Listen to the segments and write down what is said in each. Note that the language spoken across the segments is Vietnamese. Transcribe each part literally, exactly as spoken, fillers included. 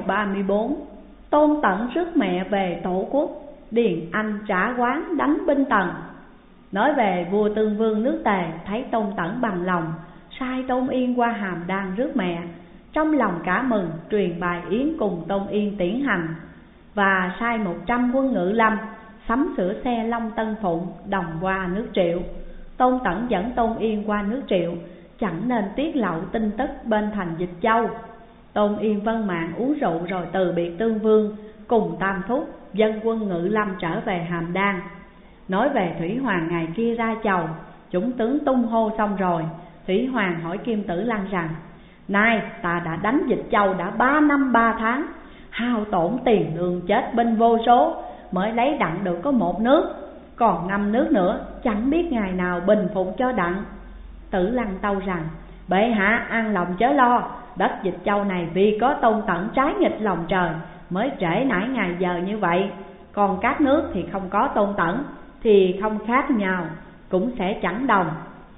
ba mươi bốn. Tôn Tẩn rước mẹ về tổ quốc, Điền Anh trả quán đánh binh Tần. Nói về vua Tương Vương nước Tề, thấy Tôn Tẩn bằng lòng, sai Tôn Yên qua Hàm Đan rước mẹ. Trong lòng cả mừng, truyền bài yến cùng Tôn Yên tiễn hành, và sai một trăm quân ngự lâm sắm sửa xe Long Tân Phụng đồng qua nước Triệu. Tôn Tẩn dẫn Tôn Yên qua nước Triệu, chẳng nên tiết lộ tin tức bên thành Dịch Châu. Tôn Yên vân mạng uống rượu rồi từ biệt Tương Vương, cùng Tam Thúc dân quân ngự lâm trở về Hàm Đan. Nói về Thủy Hoàng ngày kia ra chầu, chúng tướng tung hô xong rồi, Thủy Hoàng hỏi Kim Tử Lăng rằng: nay ta đã đánh Dịch Châu đã ba năm ba tháng, hao tổn tiền lương chết binh vô số, mới lấy đặng được có một nước, còn năm nước nữa chẳng biết ngày nào bình phục cho đặng. Tử Lăng tâu rằng: bệ hạ an lòng chớ lo, đất Dịch Châu này vì có Tôn Tẩn trái nghịch lòng trời mới trễ nải ngày giờ như vậy, còn các nước thì không có Tôn Tẩn thì không khác nhau, cũng sẽ chẳng đồng.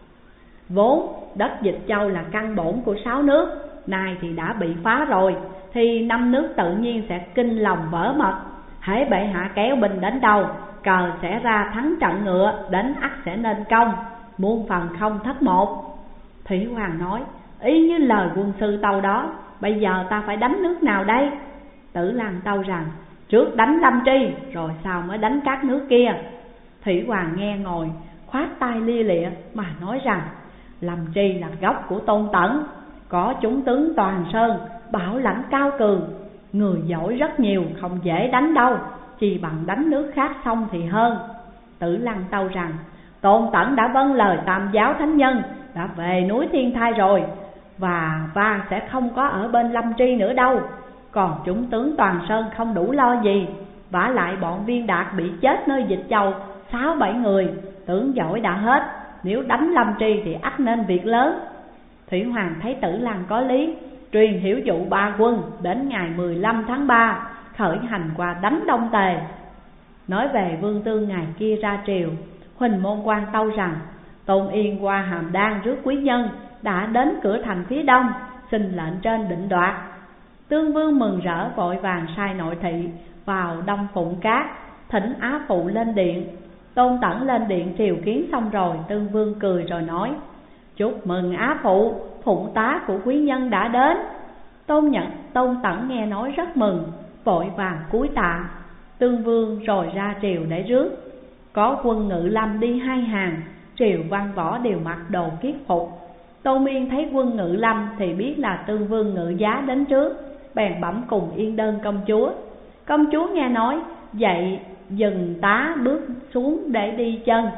Vốn đất Dịch Châu là căn bổn của sáu nước, nay thì đã bị phá rồi, thì năm nước tự nhiên sẽ kinh lòng vỡ mật. Hễ bệ hạ kéo binh đến đâu, cờ sẽ ra thắng trận ngựa, đến ắt sẽ nên công, muôn phần không thất một. Thủy Hoàng nói: y như lời quân sư tâu đó, bây giờ ta phải đánh nước nào đây? Tử Lăng tâu rằng: trước đánh Lâm Tri, rồi sau mới đánh các nước kia. Thủy Hoàng nghe ngồi khoát tay lia lịa mà nói rằng: Lâm Tri là gốc của Tôn Tẩn, có chúng tướng toàn sơn, bảo lãnh cao cường, người giỏi rất nhiều, không dễ đánh đâu, chỉ bằng đánh nước khác xong thì hơn. Tử Lăng tâu rằng: Tôn Tẩn đã vâng lời Tam giáo thánh nhân, đã về núi Thiên Thai rồi, và và sẽ không có ở bên Lâm Tri nữa đâu. Còn chúng tướng toàn sơn không đủ lo gì, vả lại bọn Viên Đạt bị chết nơi Dịch Châu sáu bảy người, tướng giỏi đã hết, nếu đánh Lâm Tri thì ắt nên việc lớn. Thủy Hoàng thấy Tử Lăng có lý, truyền hiểu dụ ba quân đến ngày mười lăm tháng ba khởi hành qua đánh Đông Tề. Nói về Vương Tương ngày kia ra triều, Huỳnh Môn Quan tâu rằng: Tôn Yên qua Hàm Đan rước quý nhân, đã đến cửa thành phía đông, xin lệnh trên định đoạt. Tương Vương mừng rỡ vội vàng sai nội thị vào Đông Phụng Cát, thỉnh Á Phụ lên điện. Tôn Tẩn lên điện triều kiến xong rồi, Tương Vương cười rồi nói: chúc mừng Á Phụ, phụng tá của quý nhân đã đến. Tôn nhận Tôn Tẩn nghe nói rất mừng, vội vàng cúi tạ. Tương Vương rồi ra triều để rước. Có quân ngự lâm đi hai hàng, triều văn võ đều mặc đồ kiết phục. Tôn Miên thấy quân ngự lâm thì biết là Tương Vương ngự giá đến trước, bèn bẩm cùng Yên Đơn công chúa. Công chúa nghe nói, dậy dừng tá bước xuống để đi chân.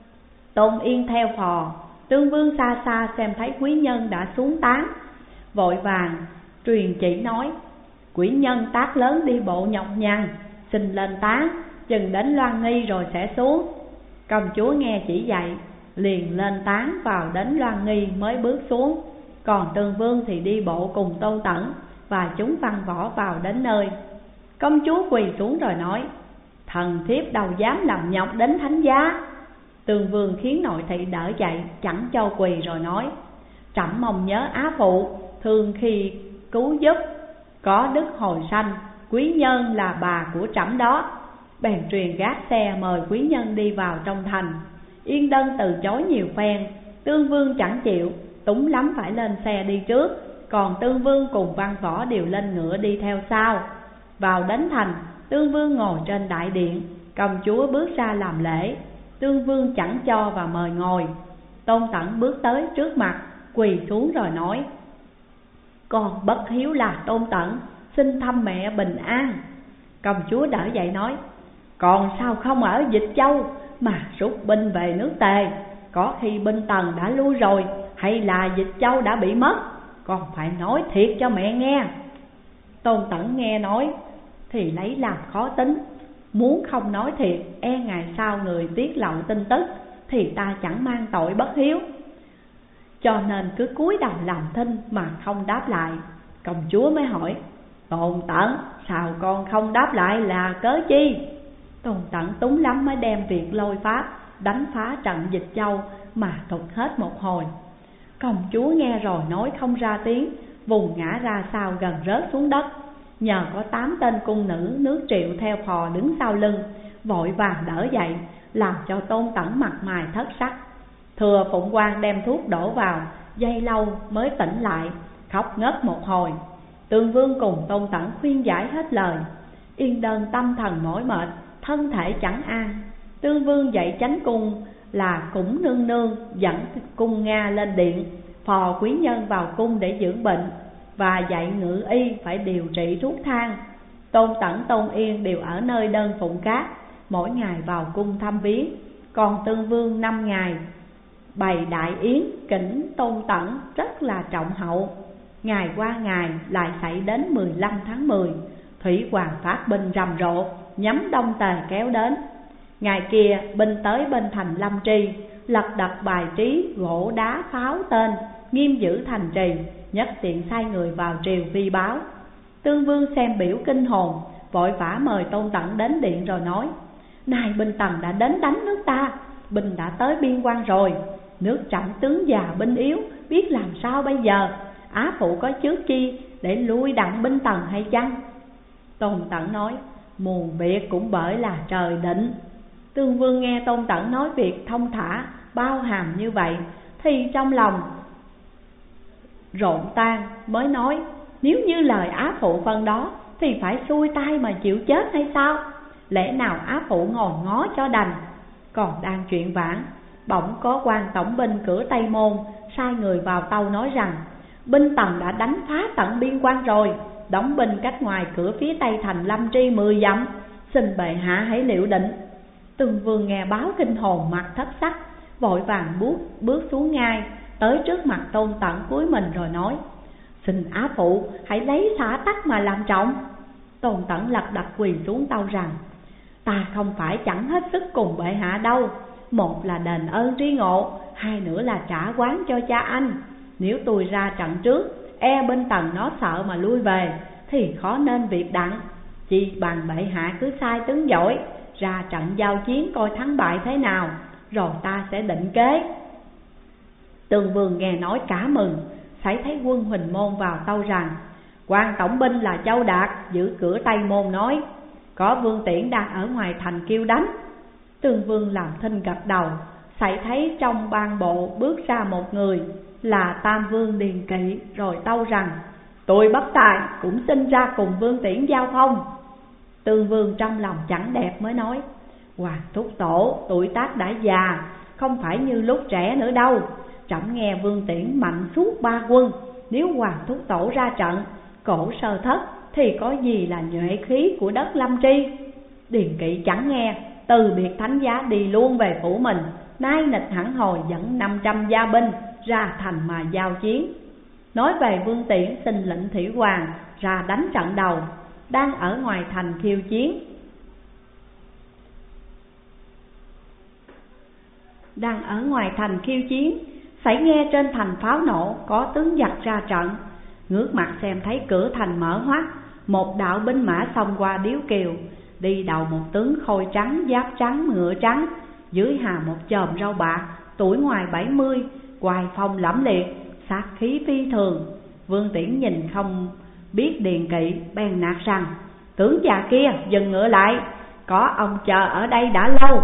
Tôn Yên theo phò. Tương Vương xa xa xem thấy quý nhân đã xuống tán, vội vàng truyền chỉ nói: quý nhân tác lớn đi bộ nhọc nhằn, xin lên tán, chừng đến Loan Nghi rồi sẽ xuống. Công chúa nghe chỉ dạy, liền lên tán vào đến Loan Nghi mới bước xuống. Còn Tương Vương thì đi bộ cùng Tôn Tẩn và chúng văn võ vào đến nơi. Công chúa quỳ xuống rồi nói: thần thiếp đâu dám làm nhọc đến thánh giá. Tương Vương khiến nội thị đỡ dậy, chẳng cho quỳ rồi nói: trẫm mong nhớ Á Phụ, thường khi cứu giúp, có đức hồi sanh, quý nhân là bà của trẫm đó. Bèn truyền gác xe mời quý nhân đi vào trong thành. Yên Đơn từ chối nhiều phen, Tương Vương chẳng chịu, túng lắm phải lên xe đi trước, còn Tương Vương cùng văn võ đều lên ngựa đi theo sau. Vào đến thành, Tương Vương ngồi trên đại điện, công chúa bước ra làm lễ. Tương Vương chẳng cho và mời ngồi. Tôn Tẩn bước tới trước mặt, quỳ xuống rồi nói: con bất hiếu là Tôn Tẩn, xin thăm mẹ bình an. Công chúa đỡ dậy nói: còn sao không ở Dịch Châu mà rút binh về nước Tề? Có khi binh Tần đã lui rồi, hay là Dịch Châu đã bị mất? Con phải nói thiệt cho mẹ nghe. Tôn Tẩn nghe nói thì lấy làm khó tính, muốn không nói thiệt, e ngày sau người tiết lộ tin tức thì ta chẳng mang tội bất hiếu, cho nên cứ cúi đầu làm thinh mà không đáp lại. Công chúa mới hỏi: Tôn Tẩn, sao con không đáp lại là cớ chi? Tôn Tẩn túng lắm mới đem việc lôi pháp đánh phá trận Dịch Châu mà thuật hết một hồi. Công chúa nghe rồi nói không ra tiếng, vùng ngã ra sau gần rớt xuống đất. Nhờ có tám tên cung nữ nước Triệu theo phò đứng sau lưng, vội vàng đỡ dậy, làm cho Tôn Tẩn mặt mày thất sắc. Thừa Phụng Quan đem thuốc đổ vào, giây lâu mới tỉnh lại, khóc ngất một hồi. Tương Vương cùng Tôn Tẩn khuyên giải hết lời. Yên Đơn tâm thần mỏi mệt, thân thể chẳng an. Tương Vương dạy chánh cung là Cũng Nương Nương dẫn cung Nga lên điện, phò quý nhân vào cung để dưỡng bệnh, và dạy ngự y phải điều trị thuốc thang. Tôn Tẩn, Tôn Yên đều ở nơi Đơn Phụng Cát, mỗi ngày vào cung thăm viếng. Còn Tương Vương năm ngày bày đại yến kính Tôn Tẩn rất là trọng hậu. Ngày qua ngày lại xảy đến mười lăm tháng mười, Thủy Hoàng phát binh rầm rộ, nhắm Đông Tề kéo đến. Ngày kia binh tới bên thành Lâm Tri, lật đật bài trí gỗ đá pháo tên, nghiêm giữ thành trì, nhất tiện sai người vào triều vi báo. Tương Vương xem biểu kinh hồn, vội vã mời Tôn Tẩn đến điện rồi nói: Nay binh Tần đã đến đánh nước ta, binh đã tới biên quan rồi, nước trọng tướng già binh yếu, biết làm sao bây giờ? Á phụ có trước chi để lui đặng binh Tần hay chăng? Tôn Tẩn nói: Muôn việc cũng bởi là trời định. Tương Vương nghe Tôn Tẩn nói việc thông thả, bao hàm như vậy, thì trong lòng rộn tan, mới nói: Nếu như lời Á phụ phân đó, thì phải xuôi tay mà chịu chết hay sao? Lẽ nào Á phụ ngồi ngó cho đành? Còn đang chuyện vãn, bỗng có quan tổng binh cửa Tây Môn sai người vào tâu nói rằng: Binh Tần đã đánh phá tận biên quan rồi, đóng binh cách ngoài cửa phía tây thành Lâm Tri mười dặm, xin bệ hạ hãy liệu định. Tương Vương nghe báo kinh hồn, mặt thất sắc, vội vàng bước, bước xuống ngay, tới trước mặt Tôn Tẩn cúi mình rồi nói: Xin Á phụ hãy lấy xã tắc mà làm trọng. Tôn Tẩn lật đật quỳ xuống tâu rằng: Ta không phải chẳng hết sức cùng bệ hạ đâu, một là đền ơn tri ngộ, hai nữa là trả quán cho cha anh. Nếu tôi ra trận trước, e binh Tần nó sợ mà lui về, thì khó nên việc đặng. Chỉ bằng bệ hạ cứ sai tướng giỏi ra trận giao chiến coi thắng bại thế nào, rồi ta sẽ định kế. Tương Vương nghe nói cả mừng, xảy thấy quân Huỳnh Môn vào tâu rằng: Quan tổng binh là Châu Đạt giữ cửa Tây Môn nói: Có Vương Tiễn đang ở ngoài thành kêu đánh. Tương Vương làm thinh gật đầu, xảy thấy trong ban bộ bước ra một người là Tam Vương Điền Kỵ, rồi tâu rằng: Tôi bất tài cũng xin ra cùng Vương Tiễn giao phong. Tương Vương trong lòng chẳng đẹp mới nói: Hoàng thúc tổ tuổi tác đã già, không phải như lúc trẻ nữa đâu. Trẫm nghe Vương Tiễn mạnh suốt ba quân, nếu Hoàng thúc tổ ra trận, cổ sơ thất thì có gì là nhuệ khí của đất Lâm Tri. Điền Kỵ chẳng nghe, từ biệt thánh giá đi luôn về phủ mình, nay nịch hẳn hồi dẫn năm trăm gia binh ra thành mà giao chiến. Nói về Vương Tiễn xin lệnh Thủy Hoàng ra đánh trận đầu, đang ở ngoài thành khiêu chiến. Đang ở ngoài thành khiêu chiến, phải nghe trên thành pháo nổ, có tướng giặc ra trận. Ngước mặt xem thấy cửa thành mở hoắt, một đạo binh mã xông qua điếu kiều. Đi đầu một tướng khôi trắng, giáp trắng, ngựa trắng, dưới hà một chòm râu bạc, tuổi ngoài bảy mươi, hoài phong lẫm liệt, sát khí phi thường. Vương Tiễn nhìn không biết Điền Kỵ, bèn nạt rằng: Tướng già kia dừng ngựa lại, có ông chờ ở đây đã lâu.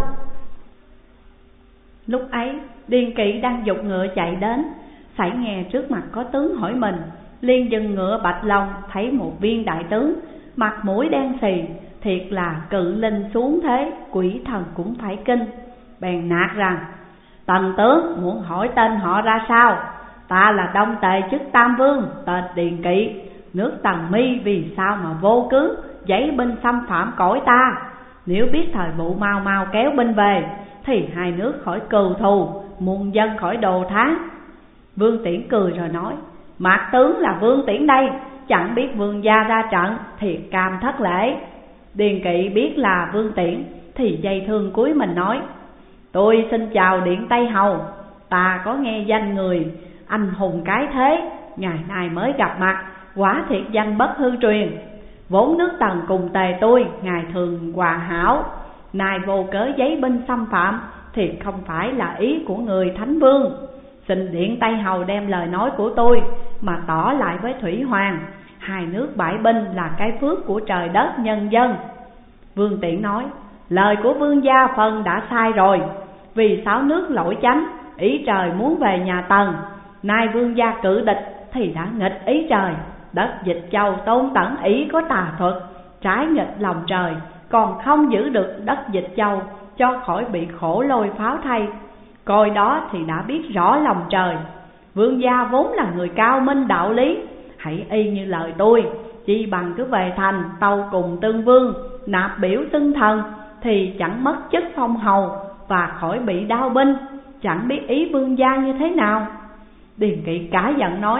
Lúc ấy Điền Kỵ đang giục ngựa chạy đến, phải nghe trước mặt có tướng hỏi mình, liền dừng ngựa bạch lòng, thấy một viên đại tướng, mặt mũi đen xì, thiệt là cự linh xuống thế, quỷ thần cũng phải kinh. Bèn nạt rằng: Tần tướng muốn hỏi tên họ ra sao? Ta là Đông Tề chức Tam Vương, tên Điền Kỵ. Nước Tần Mi vì sao mà vô cớ giấy binh xâm phạm cõi ta? Nếu biết thời vụ mau mau kéo binh về, thì hai nước khỏi cừu thù, muôn dân khỏi đồ tháng. Vương Tiễn cười rồi nói: Mạc tướng là Vương Tiễn đây, chẳng biết vương gia ra trận, thiệt cam thất lễ. Điền Kỵ biết là Vương Tiễn, thì dây thương cúi mình nói: Tôi xin chào Điện Tây Hầu, ta có nghe danh người anh hùng cái thế, ngày nay mới gặp mặt, quả thiệt danh bất hư truyền. Vốn nước Tần cùng Tề tôi ngày thường hòa hảo, nay vô cớ giấy binh xâm phạm, thì không phải là ý của người Thánh Vương. Xin Điện Tây Hầu đem lời nói của tôi mà tỏ lại với Thủy Hoàng, hai nước bãi binh là cái phước của trời đất nhân dân. Vương Tiễn nói: lời của vương gia phần đã sai rồi. Vì sáu nước lỗi chánh, ý trời muốn về nhà Tần. Nay vương gia cử địch thì đã nghịch ý trời. Đất Dịch Châu Tôn Tẩn ý có tà thuật, trái nghịch lòng trời, còn không giữ được đất Dịch Châu cho khỏi bị khổ lôi pháo thay. Coi đó thì đã biết rõ lòng trời. Vương gia vốn là người cao minh đạo lý, hãy y như lời tôi, chi bằng cứ về thành tâu cùng tương vương, nạp biểu xưng thần, thì chẳng mất chức phong hầu và khỏi bị đao binh. Chẳng biết ý vương gia như thế nào? Điền Kỵ cả giận nói: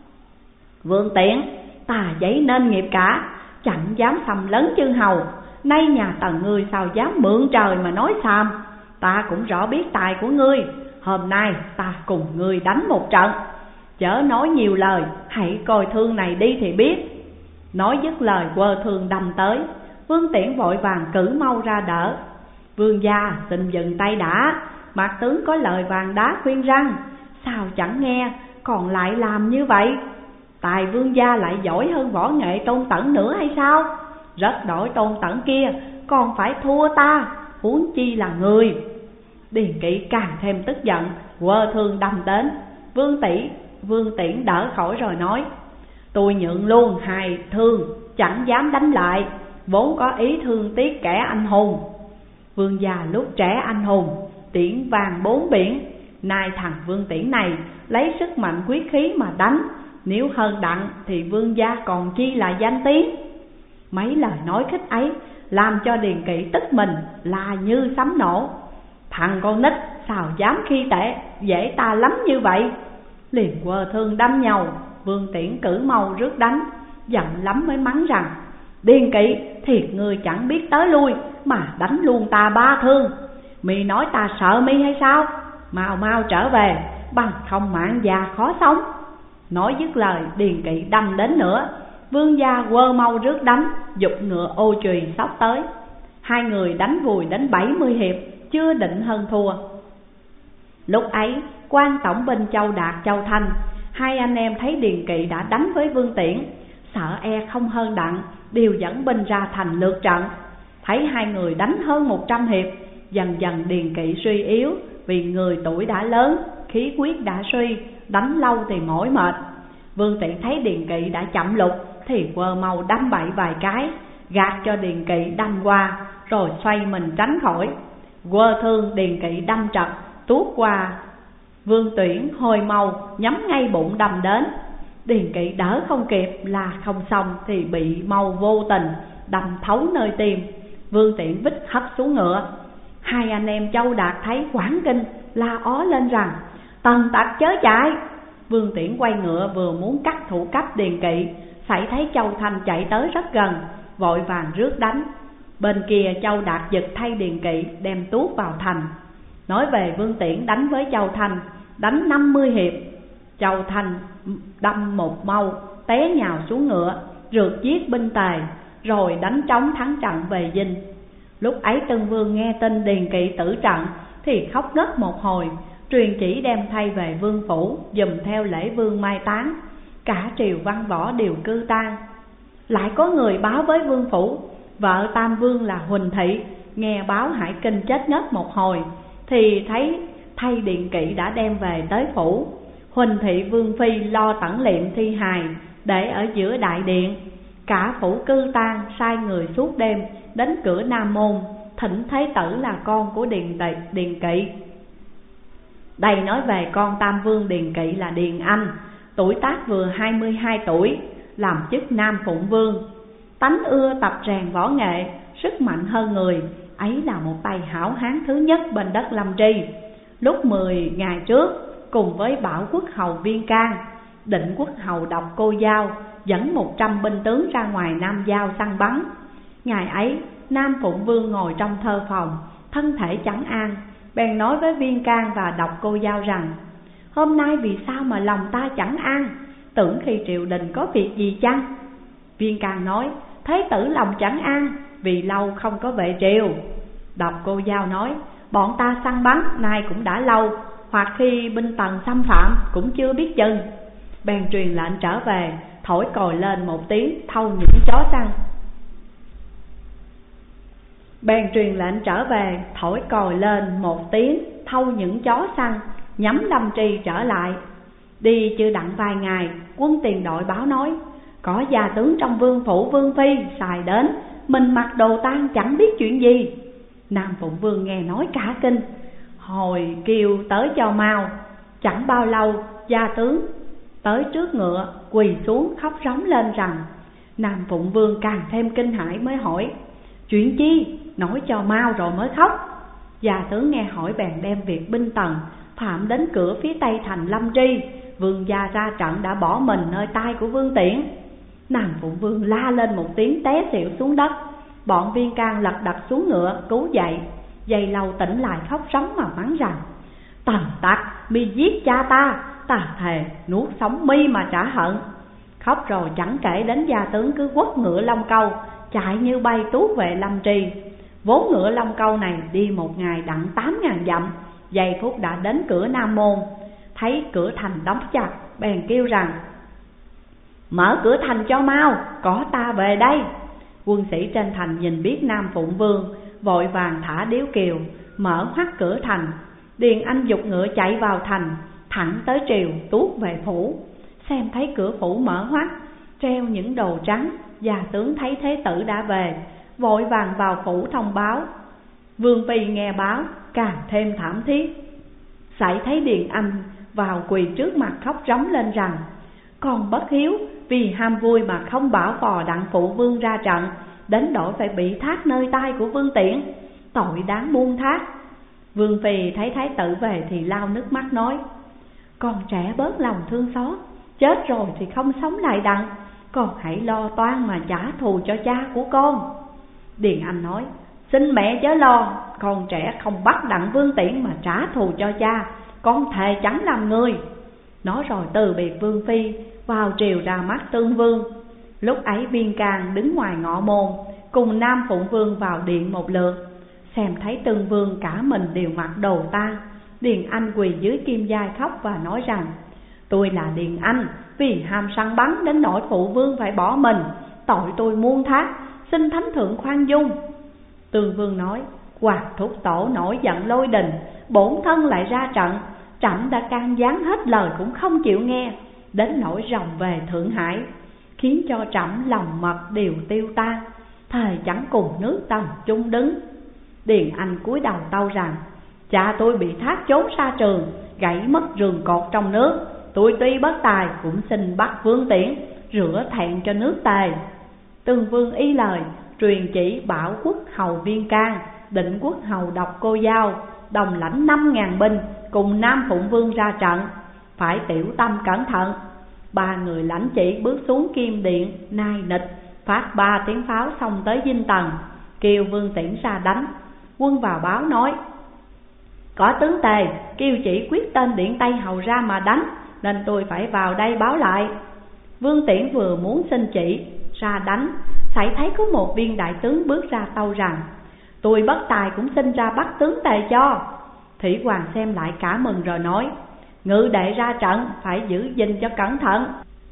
Vương Tiễn, ta giấy nên nghiệp cả, chẳng dám xâm lấn chư hầu. Nay nhà Tần ngươi sao dám mượn trời mà nói xàm. Ta cũng rõ biết tài của ngươi, hôm nay ta cùng ngươi đánh một trận. Chớ nói nhiều lời, hãy coi thương này đi thì biết. Nói dứt lời quơ thương đâm tới. Vương Tiễn vội vàng cử mau ra đỡ. Vương gia xin dừng tay đã, mặt tướng có lời vàng đá khuyên răng, sao chẳng nghe còn lại làm như vậy? Tài vương gia lại giỏi hơn võ nghệ Tôn Tẩn nữa hay sao? Rất đổi Tôn Tẩn kia còn phải thua ta, huống chi là người. Điền Kỵ càng thêm tức giận, quơ thương đâm đến. Vương tỷ Vương Tiễn đỡ khỏi rồi nói: tôi nhượng luôn hai thương, chẳng dám đánh lại, vốn có ý thương tiếc kẻ anh hùng. Vương già lúc trẻ anh hùng, tiễn vàng bốn biển. Nay thằng Vương Tiễn này lấy sức mạnh quyết khí mà đánh, nếu hơn đặng thì vương gia còn chi là danh tiếng. Mấy lời nói khích ấy làm cho Điền Kỵ tức mình là như sấm nổ. Thằng con nít sao dám khi tệ dễ ta lắm như vậy? Liền quơ thương đâm nhau. Vương Tiễn cử mau rước đánh, giận lắm mới mắng rằng: Điền Kỵ, thiệt ngươi chẳng biết tới lui mà đánh luôn ta ba thương. Mi nói ta sợ mi hay sao? Mau mau trở về, bằng không mạng già khó sống. Nói dứt lời, Điền Kỵ đâm đến nữa. Vương gia quơ mau rước đánh, giục ngựa ô chùy sóc tới. Hai người đánh vùi đến bảy mươi hiệp, chưa định hơn thua. Lúc ấy quan tổng binh Châu Đạt, Châu Thanh, hai anh em thấy Điền Kỵ đã đánh với Vương Tiễn, sợ e không hơn đặng, đều dẫn binh ra thành lượt trận. Thấy hai người đánh hơn một trăm hiệp, dần dần Điền Kỵ suy yếu, vì người tuổi đã lớn, khí huyết đã suy, đánh lâu thì mỏi mệt. Vương Tiễn thấy Điền Kỵ đã chậm lục thì quơ mau đâm bậy vài cái, gạt cho Điền Kỵ đâm qua, rồi xoay mình tránh khỏi. Quơ thương Điền Kỵ đâm trật, tuốt qua. Vương Tiễn hồi mau nhắm ngay bụng đâm đến. Điền Kỵ đỡ không kịp là không xong thì bị mau vô tình đâm thấu nơi tim. Vương Tiễn vít hất xuống ngựa. Hai anh em Châu Đạt thấy hoảng kinh, la ó lên rằng: Tần tặc chớ chạy! Vương Tiễn quay ngựa vừa muốn cắt thủ cấp Điền Kỵ, phải thấy Châu Thanh chạy tới rất gần, vội vàng rước đánh. Bên kia Châu Đạt giật thay Điền Kỵ đem tuốt vào thành. Nói về Vương Tiễn đánh với Châu Thanh, đánh năm mươi hiệp. Châu Thanh đâm một mâu, té nhào xuống ngựa, rượt giết binh tề, rồi đánh trống thắng trận về dinh. Lúc ấy Tân Vương nghe tin Điền Kỵ tử trận thì khóc ngất một hồi, truyền chỉ đem thay về vương phủ, dùm theo lễ vương mai táng. Cả triều văn võ đều cư tang. Lại có người báo với vương phủ, vợ Tam Vương là Huỳnh Thị nghe báo Hải Kinh chết ngất một hồi, thì thấy thay Điền Kỵ đã đem về tới phủ. Huỳnh Thị vương phi lo tẩn liệm thi hài để ở giữa đại điện. Cả phủ cư tang sai người suốt đêm đến cửa Nam Môn thỉnh Thế tử là con của Điền Tị, Điền Kỵ. Đây nói về con Tam Vương Điền Kỵ là Điền Anh, tuổi tác vừa hai mươi hai tuổi, làm chức Nam Phụng Vương. Tánh ưa tập rèn võ nghệ, sức mạnh hơn người, ấy là một tay hảo hán thứ nhất bên đất Lâm Tri. Lúc mười ngày trước, cùng với Bảo Quốc hầu Viên Can, Định Quốc hầu Độc Cô Dao dẫn một trăm binh tướng ra ngoài Nam Giao săn bắn. Ngày ấy, Nam Phụng Vương ngồi trong thơ phòng, thân thể chẳng an, bèn nói với Viên Can và Độc Cô Dao rằng: Hôm nay vì sao mà lòng ta chẳng an, tưởng khi triều đình có việc gì chăng? Viên Can nói: Thế tử lòng chẳng an vì lâu không có vệ triều. Độc Cô Dao nói: Bọn ta săn bắn nay cũng đã lâu, hoặc khi binh Tần xâm phạm cũng chưa biết chừng. Bèn truyền lệnh trở về, thổi còi lên một tiếng thâu những chó săn. Bèn truyền lệnh trở về, thổi còi lên một tiếng thâu những chó săn, nhắm Lâm Tri trở lại. Đi chưa đặng vài ngày, quân tiền đội báo nói có gia tướng trong vương phủ vương phi xài đến, mình mặc đồ tang chẳng biết chuyện gì. Nam Phụng Vương nghe nói cả kinh, hồi kêu tới cho mau. Chẳng bao lâu gia tướng tới trước ngựa, quỳ xuống khóc rống lên rằng. Nam Phụng Vương càng thêm kinh hãi mới hỏi chuyện chi, nói cho mau rồi mới khóc. Gia tướng nghe hỏi bèn đem việc binh tần phạm đến cửa phía tây thành Lâm Tri. Vương gia ra trận đã bỏ mình nơi tay của Vương Tiễn. Nam Phụng Vương la lên một tiếng té xỉu xuống đất. Bọn Viên Can lật đật xuống ngựa cứu dậy. Giây lâu tỉnh lại khóc rống mà mắng rằng tần tặc, mi giết cha ta, ta thề nuốt sống mi mà trả hận. Khóc rồi chẳng kể đến gia tướng cứ quất ngựa Long Câu chạy như bay tuốt về Lâm Tri. Vốn ngựa Long Câu này đi một ngày đặng tám ngàn dặm, giây phút đã đến cửa Nam Môn. Thấy cửa thành đóng chặt, bèn kêu rằng mở cửa thành cho mau, có ta về đây. Quân sĩ trên thành nhìn biết Nam Phụng Vương, vội vàng thả điếu kiều, mở hoắt cửa thành. Điền Anh giục ngựa chạy vào thành, thẳng tới triều tuốt về phủ. Xem thấy cửa phủ mở hoắt, treo những đồ trắng. Gia tướng thấy thế tử đã về, vội vàng vào phủ thông báo. Vương phi nghe báo càng thêm thảm thiết, sải thấy Điền Anh vào quỳ trước mặt khóc rống lên rằng con bất hiếu, vì ham vui mà không bảo phò đặng phụ vương ra trận, đến đổi phải bị thác nơi tay của Vương Tiễn, tội đáng muôn thác. Vương phi thấy thái tử về thì lau nước mắt nói con trẻ bớt lòng thương xót, chết rồi thì không sống lại đặng, con hãy lo toan mà trả thù cho cha của con. Điền Anh nói xin mẹ chớ lo, con trẻ không bắt đặng Vương Tiễn mà trả thù cho cha, con thề chẳng làm người. Nói rồi từ biệt Vương phi, vào triều ra mắt Tương Vương. Lúc ấy Viên Can đứng ngoài ngọ môn, cùng Nam Phụng Vương vào điện một lượt. Xem thấy Tương Vương cả mình đều mặc đồ tang. Điền Anh quỳ dưới kim giai khóc và nói rằng tôi là Điền Anh, vì ham săn bắn đến nỗi phụ vương phải bỏ mình, tội tôi muôn thác, xin thánh thượng khoan dung. Tương Vương nói Hoàng thúc tổ nổi giận lôi đình, bổn thân lại ra trận, trẫm đã can gián hết lời cũng không chịu nghe, đến nỗi ròng về Thượng Hải, khiến cho trẫm lòng mật đều tiêu tan, thời chẳng cùng nước tần chung đứng. Điền Anh cúi đầu tâu rằng cha tôi bị thác trốn xa trường, gãy mất rường cột trong nước, tôi tuy bất tài cũng xin bắt Vương Tiễn rửa thẹn cho nước Tề. Tương Vương y lời, truyền chỉ bảo quốc hầu Viên Can, định quốc hầu Độc Cô Giao đồng lãnh năm ngàn binh cùng Nam Phụng Vương ra trận, phải tiểu tâm cẩn thận. Ba người lãnh chỉ bước xuống kim điện nai nịch, phát ba tiếng pháo xông tới Dinh Tần, kêu Vương Tiễn ra đánh. Quân vào báo nói có tướng Tề kêu chỉ quyết tên điện Tây hầu ra mà đánh, nên tôi phải vào đây báo lại. Vương Tiễn vừa muốn xin chỉ ra đánh, xảy thấy có một viên đại tướng bước ra tâu rằng tôi bất tài cũng xin ra bắt tướng Tề cho. Thủy Hoàng xem lại cả mừng rồi nói ngự đệ ra trận phải giữ gìn cho cẩn thận.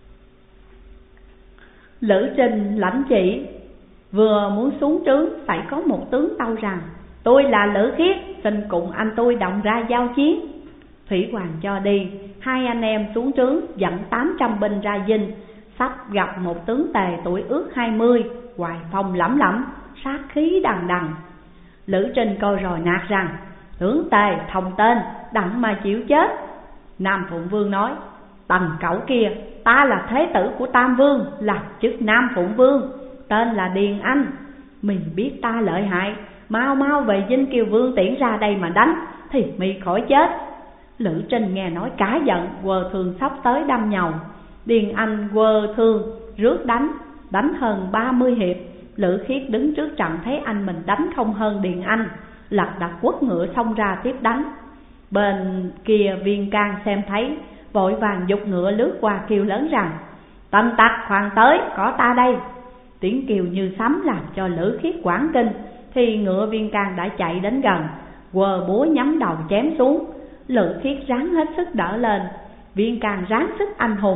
Lữ Trình lãnh chỉ vừa muốn xuống trướng, phải có một tướng tâu rằng tôi là Lữ Khiết, xin cùng anh tôi động ra giao chiến. Thủy Hoàng cho đi, hai anh em xuống trướng dẫn tám trăm binh ra dinh. Sắp gặp một tướng Tề tuổi ước hai mươi, hoài phong lẫm lẫm, sát khí đằng đằng. Lữ Trình coi rồi nạt rằng tướng Tề thông tên, đặng mà chịu chết. Nam Phụng Vương nói tần cẩu kia, ta là thế tử của Tam Vương, làm chức Nam Phụng Vương, tên là Điền Anh. Mình biết ta lợi hại, mau mau về dinh kêu Vương Tiễn ra đây mà đánh, thì mi khỏi chết. Lữ Trình nghe nói cả giận, quờ thương sắp tới đâm nhầu. Điền Anh quờ thương rước đánh, đánh hơn ba mươi hiệp. Lữ Khiết đứng trước trận thấy anh mình đánh không hơn Điền Anh, lật đặt quất ngựa xông ra tiếp đánh. Bên kia Viên Can xem thấy, vội vàng giục ngựa lướt qua kêu lớn rằng tần tặc khoan tới, có ta đây. Tiếng kêu như sấm làm cho Lữ Khiết hoảng kinh, thì ngựa Viên Can đã chạy đến gần, quờ búa nhắm đầu chém xuống. Lữ Khiết ráng hết sức đỡ lên, Viên Can ráng sức anh hùng,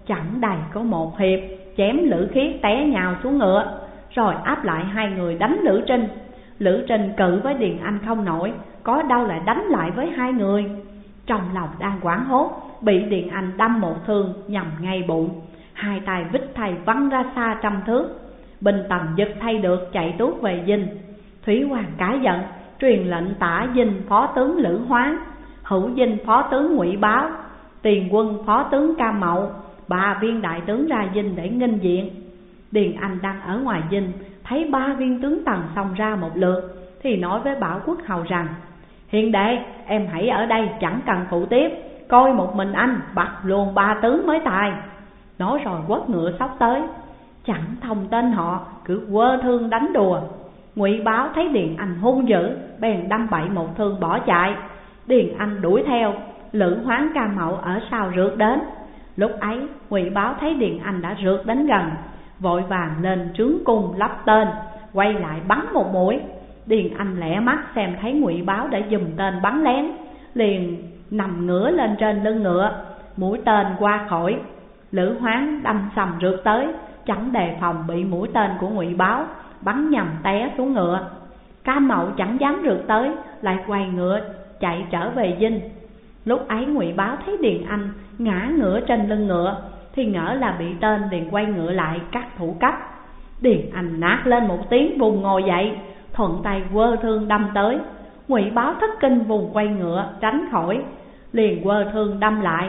chẳng đầy có một hiệp, chém Lữ Khiết té nhào xuống ngựa, rồi áp lại hai người đánh Lữ Trinh. Lữ Trinh cự với Điền Anh không nổi, có đâu lại đánh lại với hai người. Trong lòng đang hoảng hốt, bị Điền Anh đâm một thương nhằm ngay bụng, hai tay vít thầy văng ra xa trăm thước. Binh Tần giật thay được chạy tuốt về dinh. Thúy Hoàng cả giận, truyền lệnh tả dinh phó tướng Lữ Hoán, hữu dinh phó tướng Ngụy Báo, tiền quân phó tướng Cam Mậu, ba viên đại tướng ra dinh để nghênh diện. Điền Anh đang ở ngoài dinh, thấy ba viên tướng Tần xông ra một lượt, thì nói với Bảo Quốc Hầu rằng: Hiền đệ, em hãy ở đây chẳng cần phụ tiếp, coi một mình anh bắt luôn ba tướng mới tài. Nói rồi quất ngựa xốc tới, chẳng thông tên họ, cứ quơ thương đánh đùa. Ngụy Báo thấy Điền Anh hung dữ, bèn đâm bậy một thương bỏ chạy. Điền Anh đuổi theo, Lữ Hoán Cam Mậu ở sau rượt đến. Lúc ấy Ngụy Báo thấy Điền Anh đã rượt đến gần, vội vàng lên trướng cung lắp tên, quay lại bắn một mũi. Điền Anh lẻ mắt xem thấy Ngụy Báo đã giùm tên bắn lén, liền nằm ngửa lên trên lưng ngựa. Mũi tên qua khỏi, Lữ Hoán đâm sầm rượt tới, chẳng đề phòng bị mũi tên của Ngụy Báo bắn nhầm té xuống ngựa. Cam Mậu chẳng dám rượt tới, lại quay ngựa chạy trở về dinh. Lúc ấy Ngụy Báo thấy Điền Anh ngã ngửa trên lưng ngựa, thì ngỡ là bị tên, liền quay ngựa lại cắt thủ cấp. Điền Anh nát lên một tiếng vùng ngồi dậy, thuận tay quơ thương đâm tới. Ngụy Báo thất kinh vùng quay ngựa tránh khỏi, liền quơ thương đâm lại.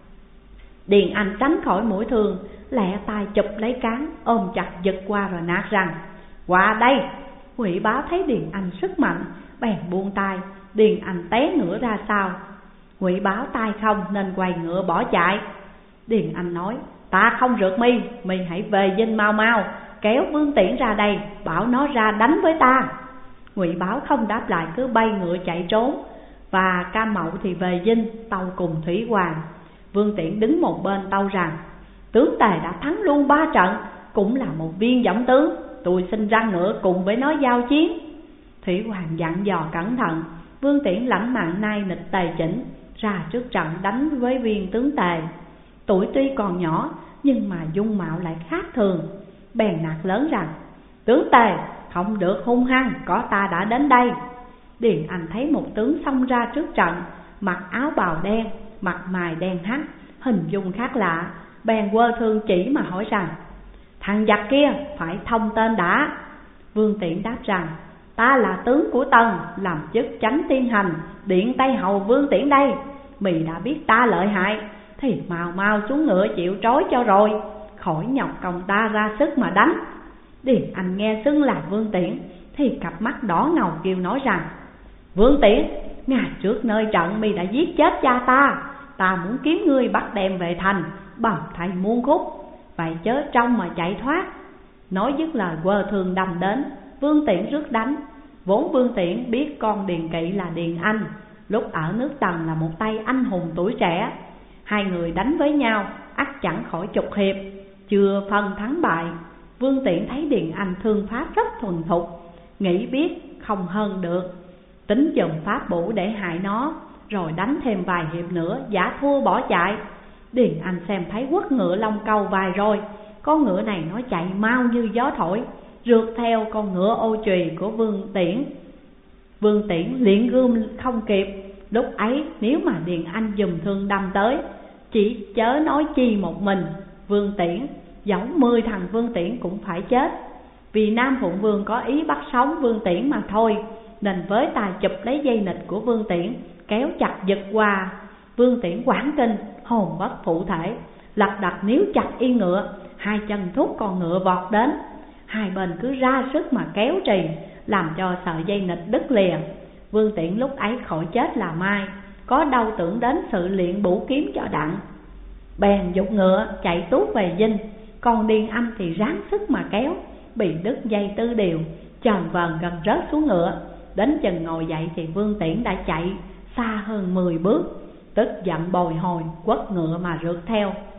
Điền Anh tránh khỏi mũi thương, lẹ tay chụp lấy cán, ôm chặt giật qua rồi nạt rằng: Qua đây! Ngụy Báo thấy Điền Anh sức mạnh, bèn buông tay. Điền Anh té ngửa ra sau. Ngụy Báo tay không nên quay ngựa bỏ chạy. Điền Anh nói: Ta không rượt mi, mi hãy về dinh mau mau, kéo Vương Tiễn ra đây, bảo nó ra đánh với ta. Ngụy Báo không đáp lại, cứ bay ngựa chạy trốn. Và Cam Mậu thì về dinh tâu cùng Thủy Hoàng. Vương Tiễn đứng một bên tâu rằng: Tướng Tề đã thắng luôn ba trận, cũng là một viên dõng tướng, tôi xin ra ngựa cùng với nó giao chiến. Thủy Hoàng dặn dò cẩn thận. Vương Tiễn lãnh mạng nay nịch Tề Chỉnh ra trước trận đánh với viên tướng Tề. Tuổi tuy còn nhỏ, nhưng mà dung mạo lại khác thường, bèn nạt lớn rằng: Tướng Tề không được hung hăng, có ta đã đến đây. Điền Anh thấy một tướng xông ra trước trận, mặc áo bào đen, mặt mày đen hắt, hình dung khác lạ, bèn quơ thương chỉ mà hỏi rằng: Thằng giặc kia phải thông tên đã. Vương Tiễn đáp rằng: Ta là tướng của Tần, làm chức chánh thiên hành, điện Tây Hầu Vương Tiễn đây. Mì đã biết ta lợi hại, thì mau mau xuống ngựa chịu trói cho rồi, khỏi nhọc công ta ra sức mà đánh. Điền Anh nghe xưng là Vương Tiễn, thì cặp mắt đỏ ngầu kêu nói rằng: Vương Tiễn, ngày trước nơi trận mi đã giết chết cha ta, ta muốn kiếm ngươi bắt đem về thành, bầm thay muôn khúc, vậy chớ trong mà chạy thoát. Nói dứt lời quơ thương đâm đến. Vương Tiễn rước đánh. Vốn Vương Tiễn biết con Điền Kỵ là Điền Anh, lúc ở nước Tần là một tay anh hùng tuổi trẻ. Hai người đánh với nhau ắt chẳng khỏi chục hiệp, chưa phân thắng bại. Vương Tiễn thấy Điền Anh thương pháp rất thuần thục, nghĩ biết không hơn được, tính dùng pháp bổ để hại nó, rồi đánh thêm vài hiệp nữa giả thua bỏ chạy. Điền Anh xem thấy quất ngựa Long Câu vài rồi, con ngựa này nó chạy mau như gió thổi, rượt theo con ngựa ô chùy của Vương Tiễn. Vương Tiễn liền gươm không kịp. Lúc ấy nếu mà Điền Anh dùng thương đâm tới, chỉ chớ nói chi một mình Vương Tiễn, dẫu mười thằng Vương Tiễn cũng phải chết. Vì Nam Phụng Vương có ý bắt sống Vương Tiễn mà thôi, nên với tài chụp lấy dây nịch của Vương Tiễn, kéo chặt giật qua. Vương Tiễn quảng kinh, hồn bất phụ thể, lật đật níu chặt yên ngựa, hai chân thúc con ngựa vọt đến. Hai bên cứ ra sức mà kéo trì, làm cho sợi dây nịch đứt lìa. Vương Tiễn lúc ấy khỏi chết là mai, có đâu tưởng đến sự luyện bổ kiếm cho đặng, bèn giục ngựa chạy tuốt về dinh. Còn Điền Anh thì ráng sức mà kéo, bị đứt dây tư điều, chờn vờn gần rớt xuống ngựa. Đến chừng ngồi dậy thì Vương Tiễn đã chạy xa hơn mười bước, tức giận bồi hồi quất ngựa mà rượt theo.